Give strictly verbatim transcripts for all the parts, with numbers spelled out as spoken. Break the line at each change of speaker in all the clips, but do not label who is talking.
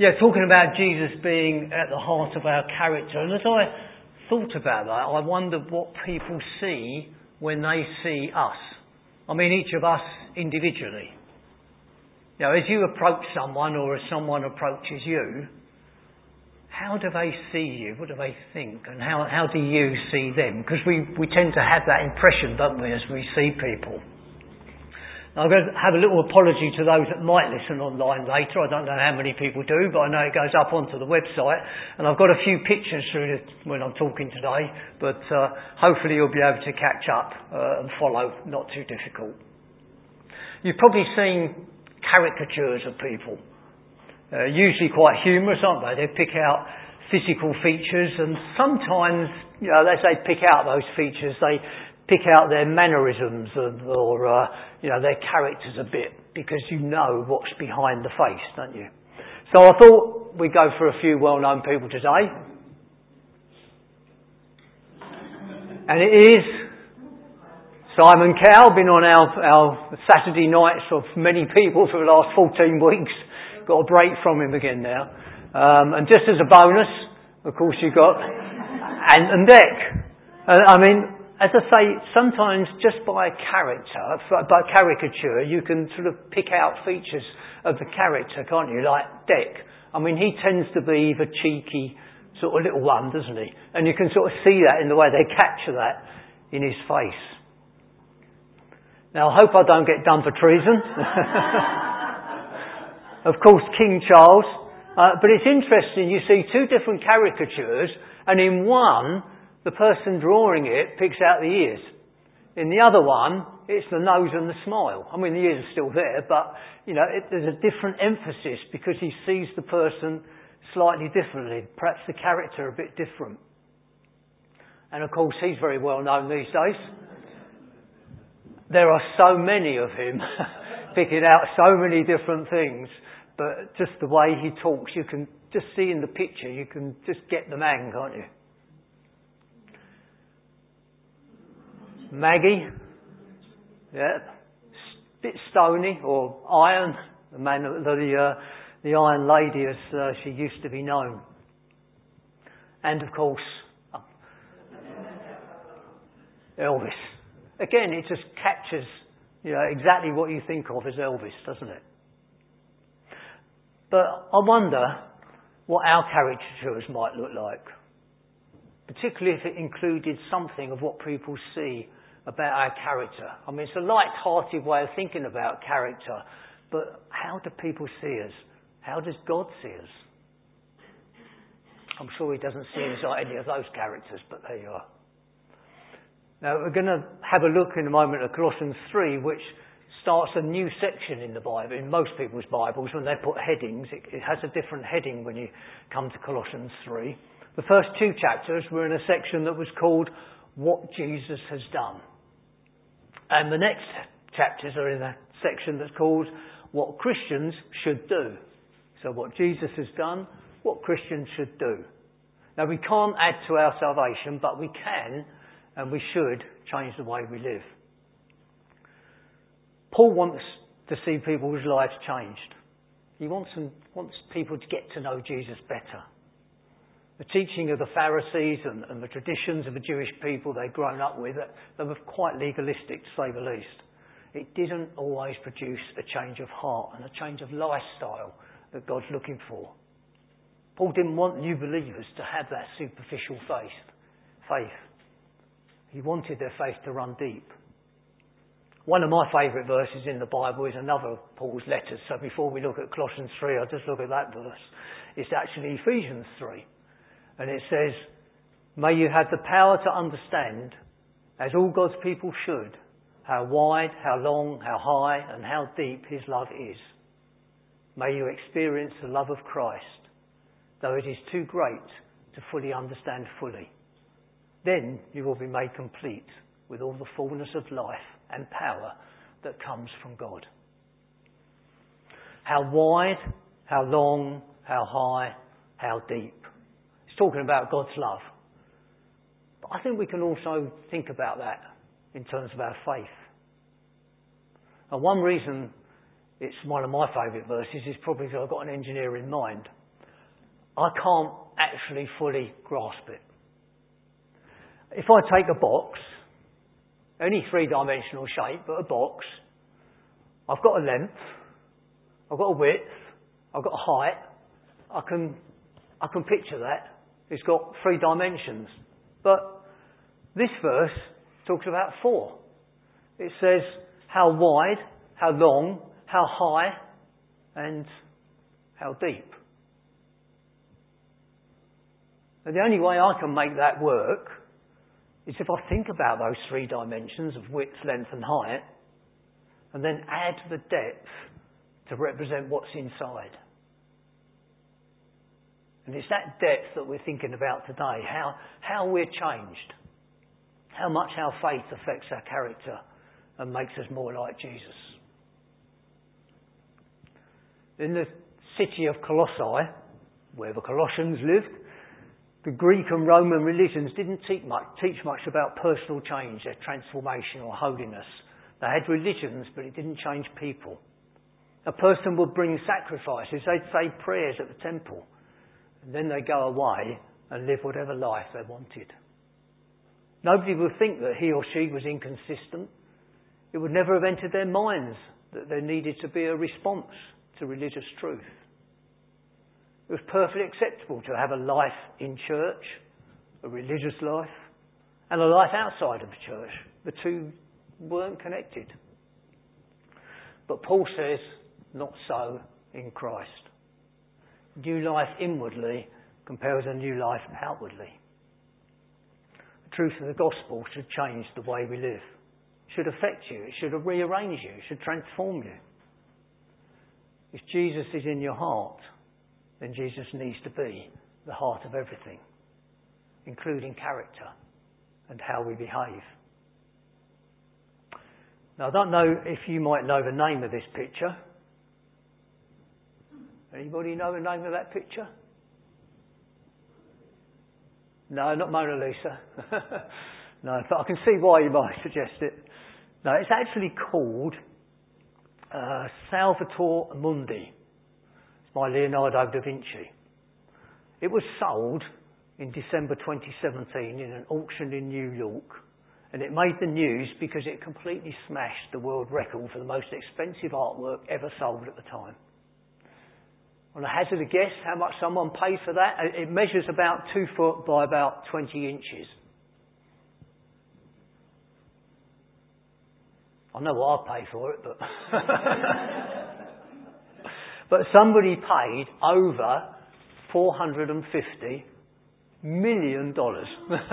Yeah, talking about Jesus being at the heart of our character. And as I thought about that, I wondered what people see when they see us. I mean, each of us individually. You know, as you approach someone or as someone approaches you, how do they see you? What do they think? And how, how do you see them? Because we, we tend to have that impression, don't we, as we see people. Now, I'm going to have a little apology to those that might listen online later. I don't know how many people do, but I know it goes up onto the website. And I've got a few pictures through it when I'm talking today, but uh, hopefully you'll be able to catch up uh, and follow. Not too difficult. You've probably seen caricatures of people. Uh, usually quite humorous, aren't they? They pick out physical features, and sometimes, you know, as they pick out those features, they pick out their mannerisms and, or, uh, you know, their characters a bit, because you know what's behind the face, don't you? So I thought we'd go for a few well-known people today. And it is Simon Cowell, been on our, our Saturday nights of many people for the last fourteen weeks. Got a break from him again now. Um, and just as a bonus, of course, you've got Ant and Dec. Uh, I mean, as I say, sometimes just by a character, by caricature, you can sort of pick out features of the character, can't you? Like Dec. I mean, he tends to be the cheeky sort of little one, doesn't he? And you can sort of see that in the way they capture that in his face. Now, I hope I don't get done for treason. Of course, King Charles. Uh, but it's interesting, you see two different caricatures, and in one, the person drawing it picks out the ears. In the other one, it's the nose and the smile. I mean, the ears are still there, but, you know, it, there's a different emphasis because he sees the person slightly differently. Perhaps the character a bit different. And of course, he's very well known these days. There are so many of him picking out so many different things, but just the way he talks, you can just see in the picture, you can just get the man, can't you? Maggie, yeah, bit stony, or Iron, the man, the uh, the Iron Lady, as uh, she used to be known, and of course Elvis. Again, it just captures, you know, exactly what you think of as Elvis, doesn't it? But I wonder what our caricatures might look like, particularly if it included something of what people see about our character. I mean, it's a light-hearted way of thinking about character, but how do people see us? How does God see us? I'm sure he doesn't see us like any of those characters, but there you are. Now, we're going to have a look in a moment at Colossians three, which starts a new section in the Bible. In most people's Bibles, when they put headings, it, it has a different heading when you come to Colossians three. The first two chapters were in a section that was called What Jesus Has Done. And the next chapters are in a section that's called What Christians Should Do. So what Jesus has done, what Christians should do. Now, we can't add to our salvation, but we can and we should change the way we live. Paul wants to see people's lives changed. He wants them, wants people to get to know Jesus better. The teaching of the Pharisees and, and the traditions of the Jewish people they'd grown up with, they were quite legalistic, to say the least. It didn't always produce a change of heart and a change of lifestyle that God's looking for. Paul didn't want new believers to have that superficial faith. faith. He wanted their faith to run deep. One of my favourite verses in the Bible is another of Paul's letters. So before we look at Colossians three, I'll just look at that verse. It's actually Ephesians three. And it says, may you have the power to understand, as all God's people should, how wide, how long, how high, and how deep his love is. May you experience the love of Christ, though it is too great to fully understand fully. Then you will be made complete with all the fullness of life and power that comes from God. How wide, how long, how high, how deep. It's talking about God's love. But I think we can also think about that in terms of our faith. And one reason it's one of my favourite verses is probably because I've got an engineer in mind. I can't actually fully grasp it. If I take a box, any three-dimensional shape, but a box, I've got a length, I've got a width, I've got a height, I can, I can picture that. It's got three dimensions. But this verse talks about four. It says how wide, how long, how high, and how deep. And the only way I can make that work is if I think about those three dimensions of width, length and height, and then add the depth to represent what's inside. And it's that depth that we're thinking about today, how, how we're changed, how much our faith affects our character and makes us more like Jesus. In the city of Colossae, where the Colossians lived, the Greek and Roman religions didn't teach much, teach much about personal change, their transformation or holiness. They had religions, but it didn't change people. A person would bring sacrifices, they'd say prayers at the temple, and then they'd go away and live whatever life they wanted. Nobody would think that he or she was inconsistent. It would never have entered their minds that there needed to be a response to religious truth. It was perfectly acceptable to have a life in church, a religious life, and a life outside of the church. The two weren't connected. But Paul says, not so in Christ. New life inwardly compels a new life outwardly. The truth of the gospel should change the way we live. It should affect you. It should rearrange you. It should transform you. If Jesus is in your heart, then Jesus needs to be the heart of everything, including character and how we behave. Now, I don't know if you might know the name of this picture. Anybody know the name of that picture? No, not Mona Lisa. No, but I can see why you might suggest it. No, it's actually called uh, Salvator Mundi. By Leonardo da Vinci. It was sold in December twenty seventeen in an auction in New York, and it made the news because it completely smashed the world record for the most expensive artwork ever sold at the time. On a hazard a guess how much someone paid for that? It measures about two foot by about twenty inches. I know what I paid for it, but... But somebody paid over four hundred fifty million dollars.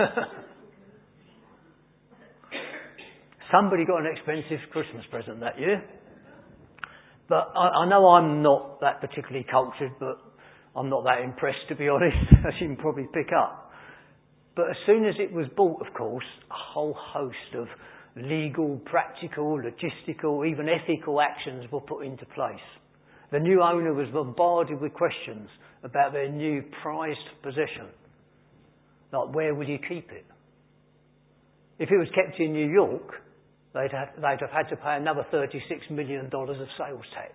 Somebody got an expensive Christmas present that year. But I, I know I'm not that particularly cultured, but I'm not that impressed, to be honest, as you can probably pick up. But as soon as it was bought, of course, a whole host of legal, practical, logistical, even ethical actions were put into place. The new owner was bombarded with questions about their new prized possession. Like, where would you keep it? If it was kept in New York, they'd have, they'd have had to pay another thirty-six million dollars of sales tax.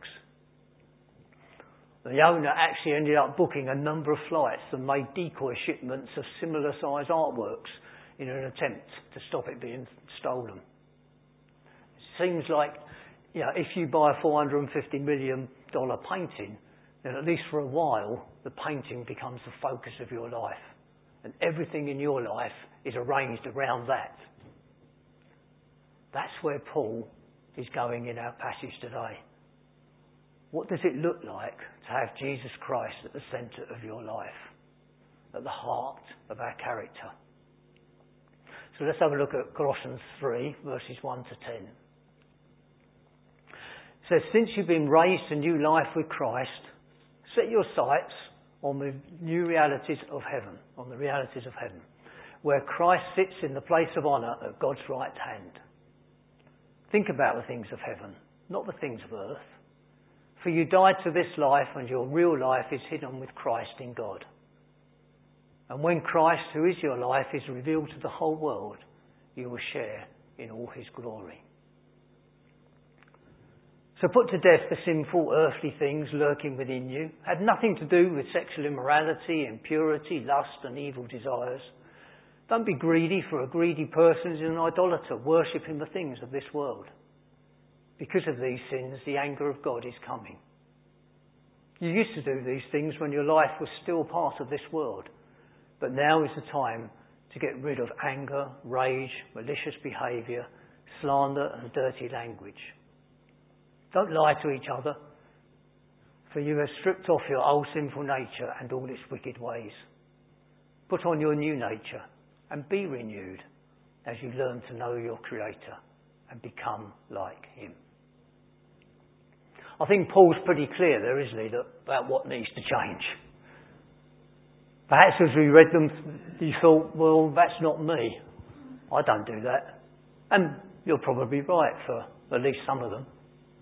The owner actually ended up booking a number of flights and made decoy shipments of similar size artworks in an attempt to stop it being stolen. It seems like, you know, if you buy a four hundred fifty million dollars painting, then at least for a while, the painting becomes the focus of your life. And everything in your life is arranged around that. That's where Paul is going in our passage today. What does it look like to have Jesus Christ at the centre of your life, at the heart of our character? So let's have a look at Colossians three, verses one to ten. It says, since you've been raised to new life with Christ, set your sights on the new realities of heaven, on the realities of heaven, where Christ sits in the place of honour at God's right hand. Think about the things of heaven, not the things of earth. For you died to this life, and your real life is hidden with Christ in God. And when Christ, who is your life, is revealed to the whole world, you will share in all his glory. So put to death the sinful earthly things lurking within you. Had nothing to do with sexual immorality, impurity, lust and evil desires. Don't be greedy, for a greedy person is an idolater, worshipping the things of this world. Because of these sins, the anger of God is coming. You used to do these things when your life was still part of this world. But now is the time to get rid of anger, rage, malicious behaviour, slander and dirty language. Don't lie to each other, for you have stripped off your old sinful nature and all its wicked ways. Put on your new nature and be renewed as you learn to know your Creator and become like Him. I think Paul's pretty clear there, isn't he, that, about what needs to change. Perhaps as we read them, you thought, well, that's not me. I don't do that. And you're probably right for at least some of them.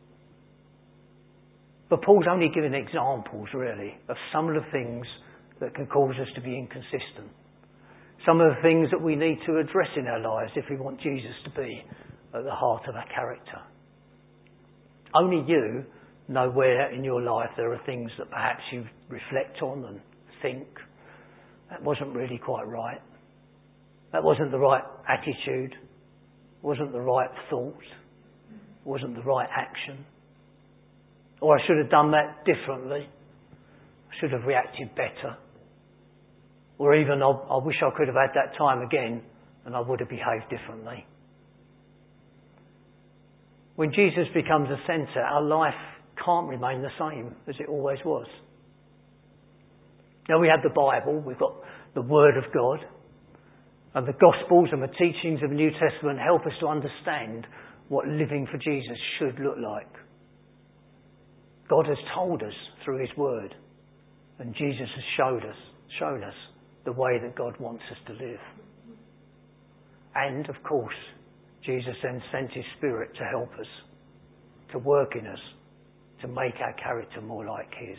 But Paul's only given examples, really, of some of the things that can cause us to be inconsistent. Some of the things that we need to address in our lives if we want Jesus to be at the heart of our character. Only you know where in your life there are things that perhaps you reflect on and think, that wasn't really quite right. That wasn't the right attitude. Wasn't the right thought. Wasn't the right action. Or I should have done that differently. I should have reacted better. Or even, I, I wish I could have had that time again and I would have behaved differently. When Jesus becomes the centre, our life can't remain the same as it always was. Now we have the Bible, we've got the Word of God, and the Gospels and the teachings of the New Testament help us to understand what living for Jesus should look like. God has told us through His Word, and Jesus has showed us, shown us the way that God wants us to live. And, of course, Jesus then sent His Spirit to help us, to work in us, to make our character more like His.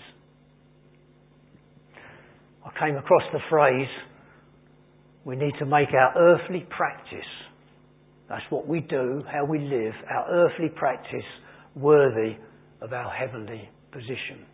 I came across the phrase, we need to make our earthly practice, that's what we do, how we live, our earthly practice worthy of our heavenly position.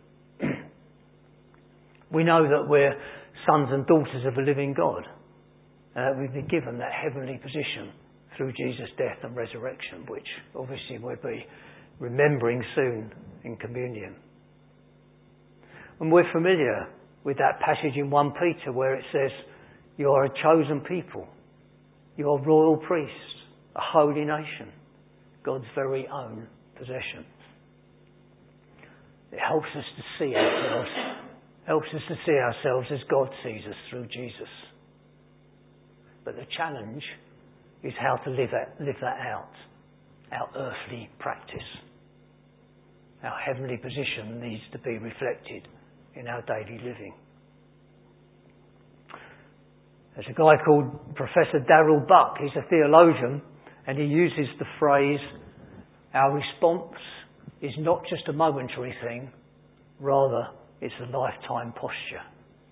We know that we're sons and daughters of a living God, and that we've been given that heavenly position through Jesus' death and resurrection, which obviously we'll be remembering soon in communion. And we're familiar with that passage in First Peter where it says, you are a chosen people, you are royal priests, a holy nation, God's very own possession. It helps us to see ourselves, helps us to see ourselves as God sees us through Jesus. But the challenge is how to live that, live that out, our earthly practice. Our heavenly position needs to be reflected in our daily living. There's a guy called Professor Darrell Buck. He's a theologian, and he uses the phrase, our response is not just a momentary thing, rather it's a lifetime posture.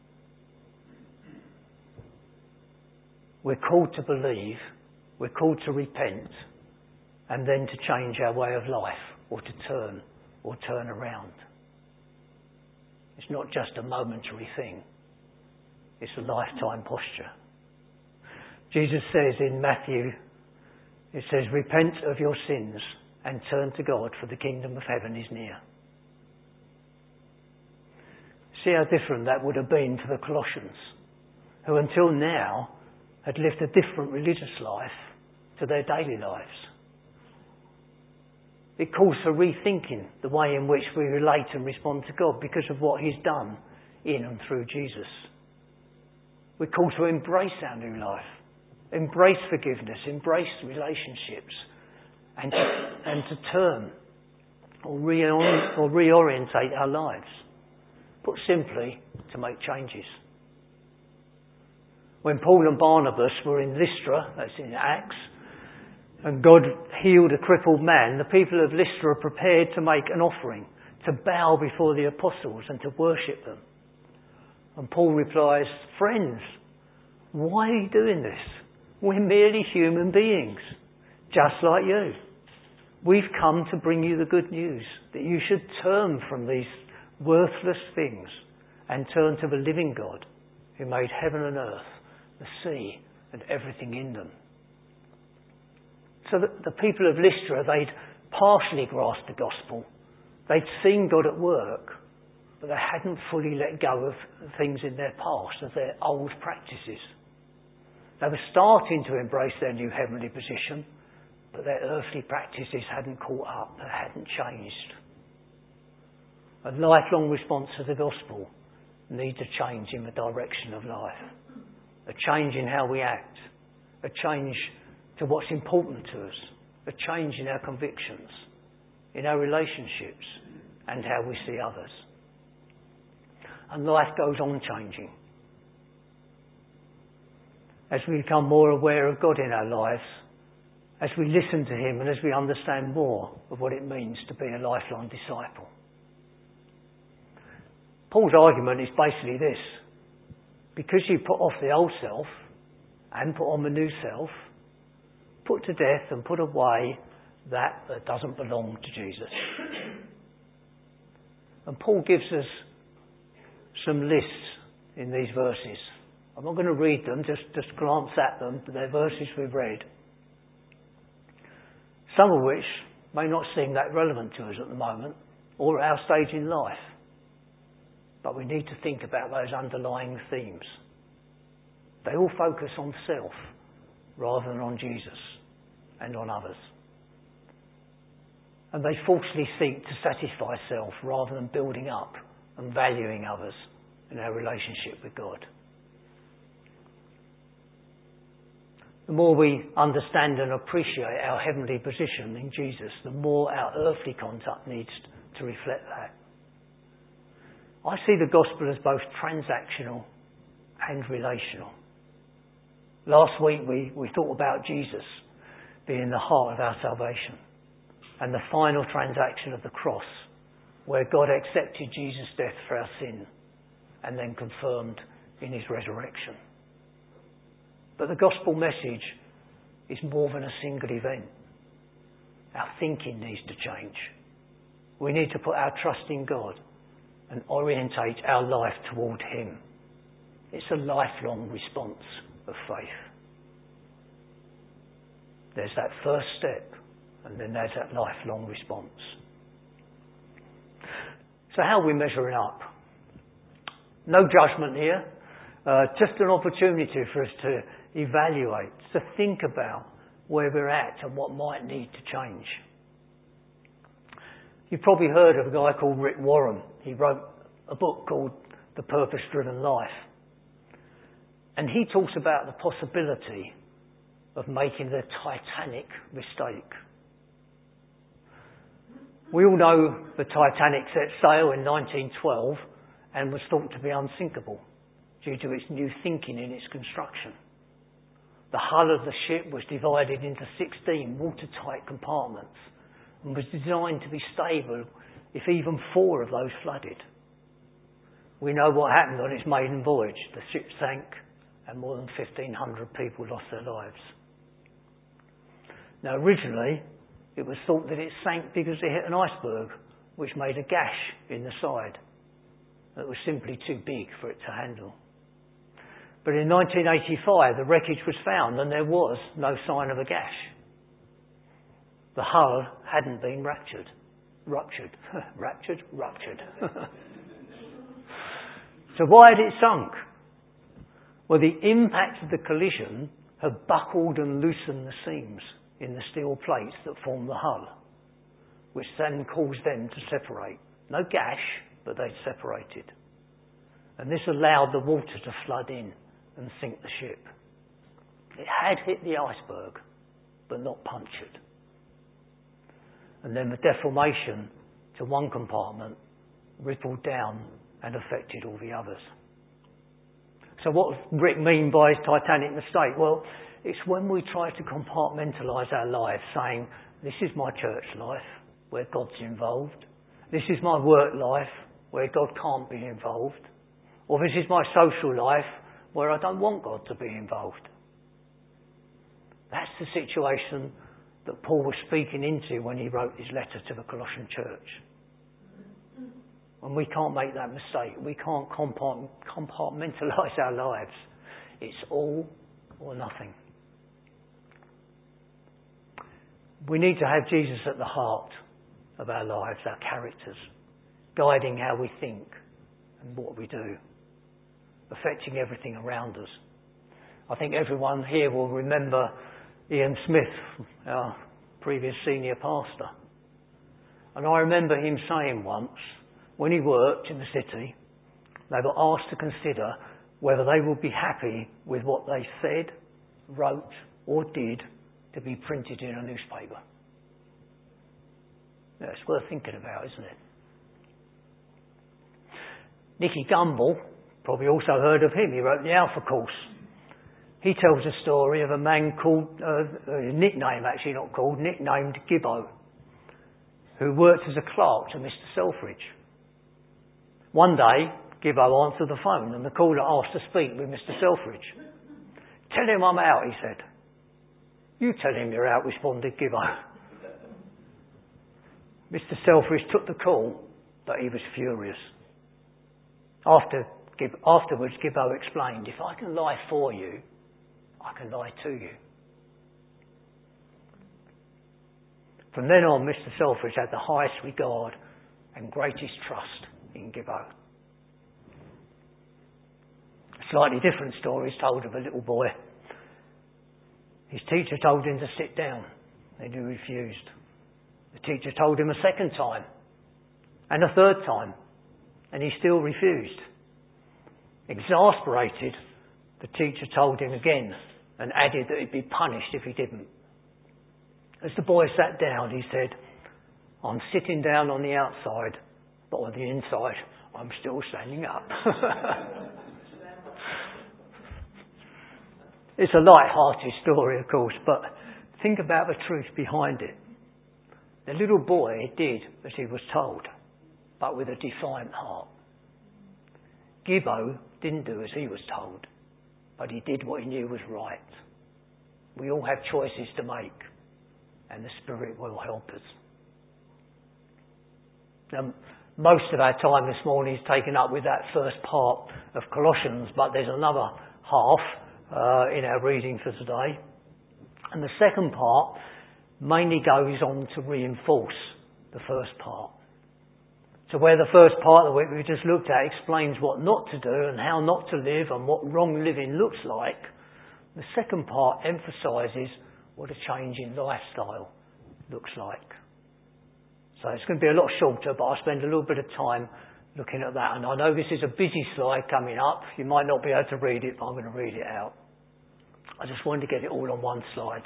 We're called to believe, we're called to repent, and then to change our way of life, or to turn, or turn around. It's not just a momentary thing. It's a lifetime posture. Jesus says in Matthew, it says, repent of your sins and turn to God, for the kingdom of heaven is near. See how different that would have been to the Colossians, who until now had lived a different religious life to their daily lives. It calls for rethinking the way in which we relate and respond to God because of what He's done in and through Jesus. We're called to embrace our new life, embrace forgiveness, embrace relationships, and to, and to turn or, reorient, or reorientate our lives. Put simply, to make changes. When Paul and Barnabas were in Lystra, that's in Acts, and God healed a crippled man, the people of Lystra prepared to make an offering, to bow before the apostles and to worship them. And Paul replies, friends, why are you doing this? We're merely human beings, just like you. We've come to bring you the good news, that you should turn from these worthless things and turn to the living God who made heaven and earth, the sea and everything in them. So that the people of Lystra, they'd partially grasped the gospel. They'd seen God at work, but they hadn't fully let go of things in their past, of their old practices. They were starting to embrace their new heavenly position, but their earthly practices hadn't caught up, they hadn't changed. A lifelong response to the gospel needs a change in the direction of life, a change in how we act, a change to what's important to us, a change in our convictions, in our relationships, and how we see others. And life goes on changing. As we become more aware of God in our lives, as we listen to Him and as we understand more of what it means to be a lifelong disciple. Paul's argument is basically this: because you put off the old self and put on the new self, put to death and put away that that doesn't belong to Jesus. And Paul gives us some lists in these verses. I'm not going to read them, just, just glance at them. They're verses we've read. Some of which may not seem that relevant to us at the moment or at our stage in life. But we need to think about those underlying themes. They all focus on self rather than on Jesus and on others. And they falsely seek to satisfy self rather than building up and valuing others in our relationship with God. The more we understand and appreciate our heavenly position in Jesus, the more our earthly conduct needs to reflect that. I see the gospel as both transactional and relational. Last week we, we thought about Jesus being the heart of our salvation and the final transaction of the cross, where God accepted Jesus' death for our sin and then confirmed in His resurrection. But the gospel message is more than a single event. Our thinking needs to change. We need to put our trust in God and orientate our life toward Him. It's a lifelong response of faith. There's that first step, and then there's that lifelong response. So how are we measuring up? No judgment here, uh, just an opportunity for us to evaluate, to think about where we're at and what might need to change. You've probably heard of a guy called Rick Warren. He wrote a book called The Purpose-Driven Life. And he talks about the possibility of making the Titanic mistake. We all know the Titanic set sail in nineteen twelve and was thought to be unsinkable due to its new thinking in its construction. The hull of the ship was divided into sixteen watertight compartments and was designed to be stable if even four of those flooded. We know what happened on its maiden voyage. The ship sank and more than fifteen hundred people lost their lives. Now originally it was thought that it sank because it hit an iceberg which made a gash in the side that was simply too big for it to handle. But in nineteen eighty-five the wreckage was found and there was no sign of a gash. The hull hadn't been ruptured. Ruptured. Ruptured? Ruptured. So why had it sunk? Well, the impact of the collision had buckled and loosened the seams in the steel plates that form the hull, which then caused them to separate. No gash, but they'd separated. And this allowed the water to flood in and sink the ship. It had hit the iceberg, but not punctured. And then the deformation to one compartment rippled down and affected all the others. So what does Rick mean by his Titanic mistake? Well, it's when we try to compartmentalise our lives, saying, this is my church life, where God's involved. This is my work life, where God can't be involved. Or this is my social life, where I don't want God to be involved. That's the situation that Paul was speaking into when he wrote his letter to the Colossian church. And we can't make that mistake. We can't compart- compartmentalise our lives. It's all or nothing. We need to have Jesus at the heart of our lives, our characters, guiding how we think and what we do, affecting everything around us. I think everyone here will remember Ian Smith, our previous senior pastor. And I remember him saying once, when he worked in the city, they were asked to consider whether they would be happy with what they said, wrote or did to be printed in a newspaper. Yeah, it's worth thinking about, isn't it? Nicky Gumbel, probably also heard of him. He wrote the Alpha Course. He tells a story of a man called, uh, a nickname actually not called, nicknamed Gibbo, who worked as a clerk to Mister Selfridge. One day, Gibbo answered the phone and the caller asked to speak with Mister Selfridge. "Tell him I'm out," he said. "You tell him you're out," responded Gibbo. Mister Selfridge took the call, but he was furious. After, afterwards, Gibbo explained, "If I can lie for you, I can lie to you." From then on, Mister Selfridge had the highest regard and greatest trust in Gibbo. A slightly different story is told of a little boy. His teacher told him to sit down, and he refused. The teacher told him a second time, and a third time, and he still refused. Exasperated, the teacher told him again, and added that he'd be punished if he didn't. As the boy sat down, he said, "I'm sitting down on the outside, but on the inside, I'm still standing up." It's a light-hearted story, of course, but think about the truth behind it. The little boy did as he was told, but with a defiant heart. Gibbo didn't do as he was told, but he did what he knew was right. We all have choices to make, and the Spirit will help us. Now, most of our time this morning is taken up with that first part of Colossians, but there's another half uh, in our reading for today. And the second part mainly goes on to reinforce the first part. So where the first part of it we just looked at explains what not to do and how not to live and what wrong living looks like, the second part emphasises what a change in lifestyle looks like. So it's going to be a lot shorter, but I'll spend a little bit of time looking at that. And I know this is a busy slide coming up. You might not be able to read it, but I'm going to read it out. I just wanted to get it all on one slide.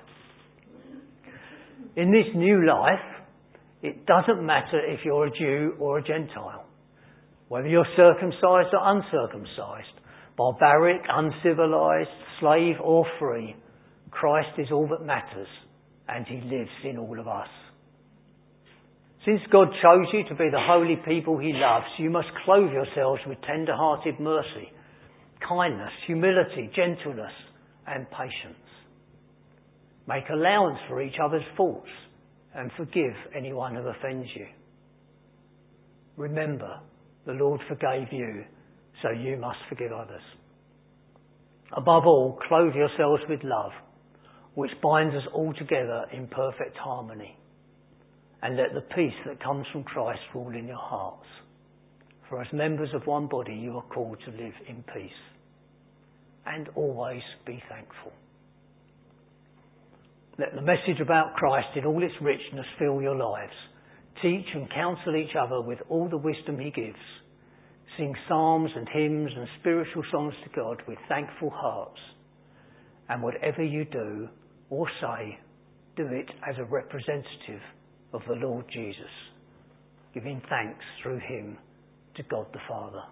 In this new life, it doesn't matter if you're a Jew or a Gentile, whether you're circumcised or uncircumcised, barbaric, uncivilized, slave or free, Christ is all that matters, and he lives in all of us. Since God chose you to be the holy people he loves, you must clothe yourselves with tender-hearted mercy, kindness, humility, gentleness, and patience. Make allowance for each other's faults and forgive anyone who offends you. Remember, the Lord forgave you, so you must forgive others. Above all, clothe yourselves with love, which binds us all together in perfect harmony. And let the peace that comes from Christ rule in your hearts. For as members of one body, you are called to live in peace. And always be thankful. Let the message about Christ in all its richness fill your lives. Teach and counsel each other with all the wisdom he gives. Sing psalms and hymns and spiritual songs to God with thankful hearts. And whatever you do or say, do it as a representative of the Lord Jesus, giving thanks through him to God the Father.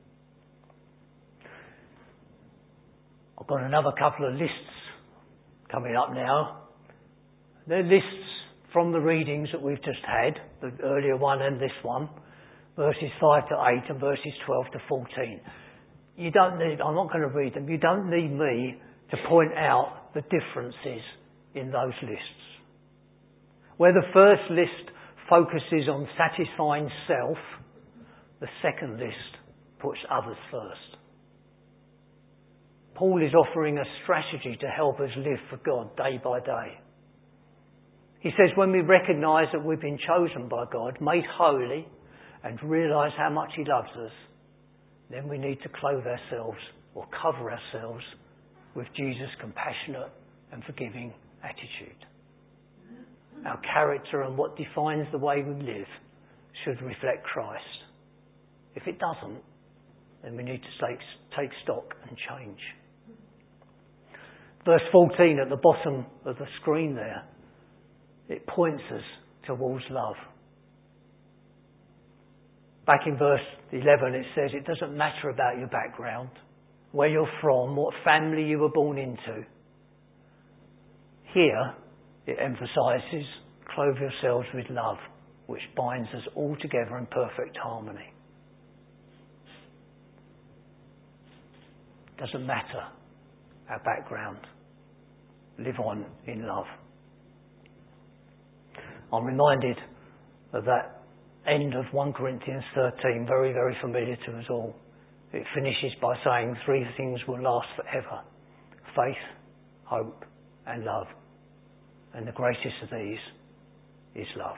I've got another couple of lists coming up now. They're lists from the readings that we've just had, the earlier one and this one, verses five to eight and verses twelve to fourteen. You don't need, I'm not going to read them, you don't need me to point out the differences in those lists. Where the first list focuses on satisfying self, the second list puts others first. Paul is offering a strategy to help us live for God day by day. He says when we recognise that we've been chosen by God, made holy, and realise how much he loves us, then we need to clothe ourselves or cover ourselves with Jesus' compassionate and forgiving attitude. Our character and what defines the way we live should reflect Christ. If it doesn't, then we need to take, take stock and change. Verse fourteen at the bottom of the screen there, it points us towards love. Back in verse eleven it says it doesn't matter about your background, where you're from, what family you were born into. Here it emphasises, clothe yourselves with love, which binds us all together in perfect harmony. Doesn't matter our background. Live on in love. I'm reminded of that end of First Corinthians thirteen, very, very familiar to us all. It finishes by saying three things will last forever: faith, hope, and love. And the greatest of these is love.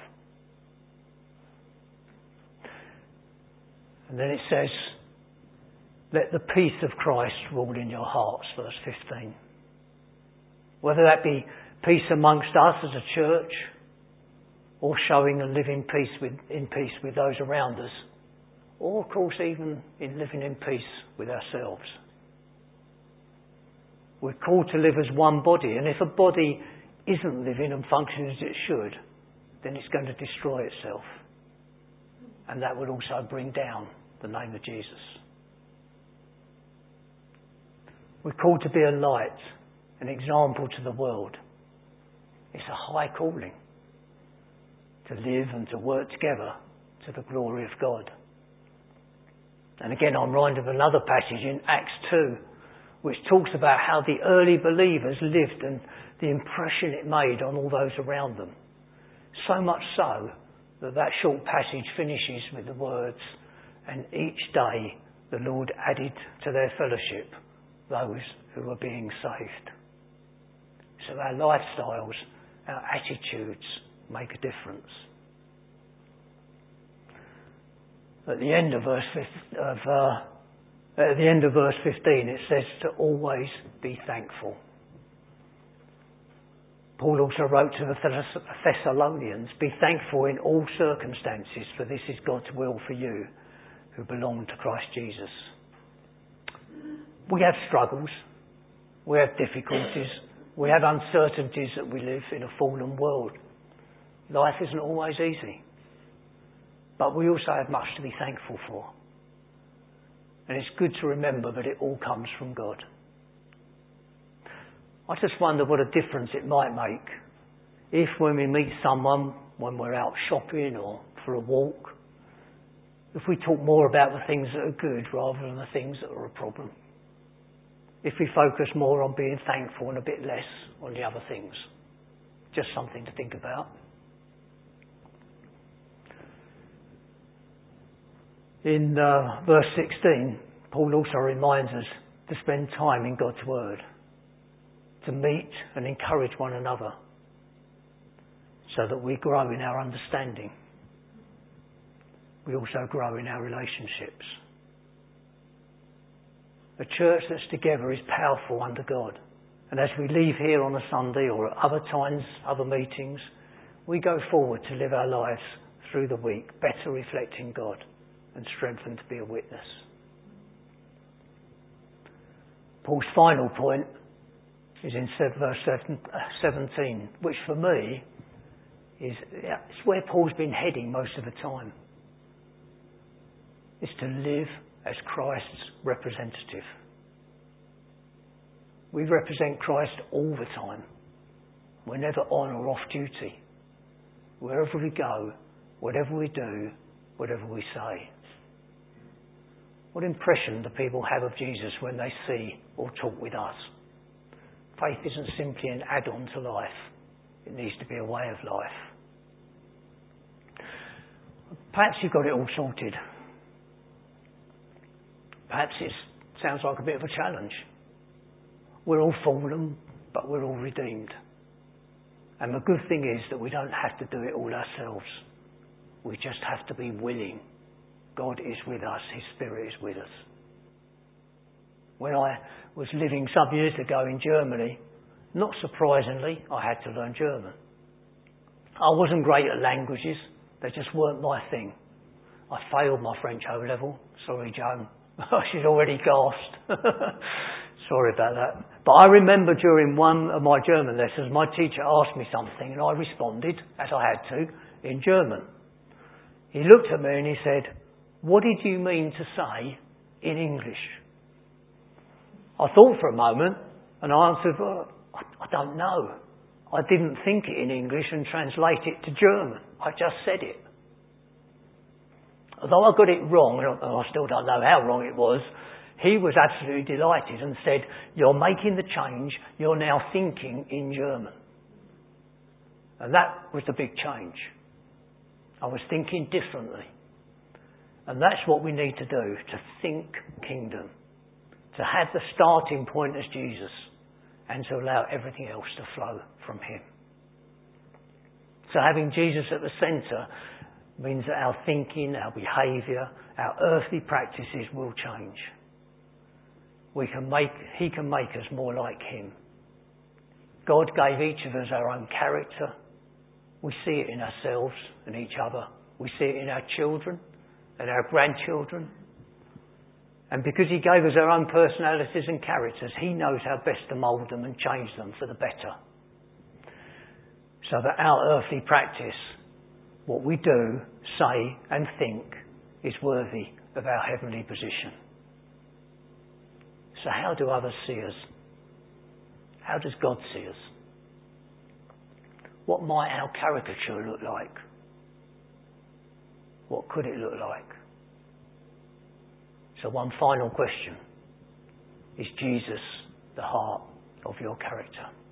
And then it says, let the peace of Christ rule in your hearts, verse fifteen. Whether that be peace amongst us as a church, or showing and living peace with, in peace with those around us, or of course even in living in peace with ourselves. We're called to live as one body, and if a body isn't living and functioning as it should, then it's going to destroy itself. And that will also bring down the name of Jesus. We're called to be a light, an example to the world. It's a high calling to live and to work together to the glory of God. And again, I'm reminded of another passage in Acts two, which talks about how the early believers lived and the impression it made on all those around them. So much so that that short passage finishes with the words, and each day the Lord added to their fellowship those who were being saved. So our lifestyles, our attitudes make a difference. At the end of verse of uh, at the end of verse fifteen, it says to always be thankful. Paul also wrote to the Thessalonians, be thankful in all circumstances, for this is God's will for you who belong to Christ Jesus. We have struggles, we have difficulties, we have uncertainties that we live in a fallen world. Life isn't always easy, but we also have much to be thankful for. And it's good to remember that it all comes from God. I just wonder what a difference it might make if when we meet someone, when we're out shopping or for a walk, if we talk more about the things that are good rather than the things that are a problem. If we focus more on being thankful and a bit less on the other things. Just something to think about. In uh, verse sixteen, Paul also reminds us to spend time in God's Word, to meet and encourage one another so that we grow in our understanding. We also grow in our relationships. A church that's together is powerful under God. And as we leave here on a Sunday or at other times, other meetings, we go forward to live our lives through the week, better reflecting God and strengthened to be a witness. Paul's final point is in verse seventeen, which for me is it's where Paul's been heading most of the time. It's to live as Christ's representative. We represent Christ all the time. We're never on or off duty. Wherever we go, whatever we do, whatever we say. What impression do people have of Jesus when they see or talk with us? Faith isn't simply an add-on to life. It needs to be a way of life. Perhaps you've got it all sorted. Perhaps it sounds like a bit of a challenge. We're all fallen, but we're all redeemed. And the good thing is that we don't have to do it all ourselves. We just have to be willing. God is with us. His Spirit is with us. When I was living some years ago in Germany, not surprisingly, I had to learn German. I wasn't great at languages. They just weren't my thing. I failed my French O-level. Sorry, Joan. She's already gasped. Sorry about that. But I remember during one of my German lessons, my teacher asked me something and I responded, as I had to, in German. He looked at me and he said, "What did you mean to say in English?" I thought for a moment and I answered, well, I, I don't know. I didn't think it in English and translate it to German. I just said it. Although I got it wrong, and I still don't know how wrong it was, he was absolutely delighted and said, "You're making the change. You're now thinking in German." And that was the big change. I was thinking differently. And that's what we need to do, to think kingdom. To have the starting point as Jesus and to allow everything else to flow from him. So having Jesus at the centre means that our thinking, our behaviour, our earthly practices will change. We can make, he can make us more like him. God gave each of us our own character. We see it in ourselves and each other. We see it in our children and our grandchildren. And because he gave us our own personalities and characters, he knows how best to mould them and change them for the better. So that our earthly practice, what we do, say and think, is worthy of our heavenly position. So how do others see us? How does God see us? What might our caricature look like? What could it look like? So one final question. Is Jesus the heart of your character?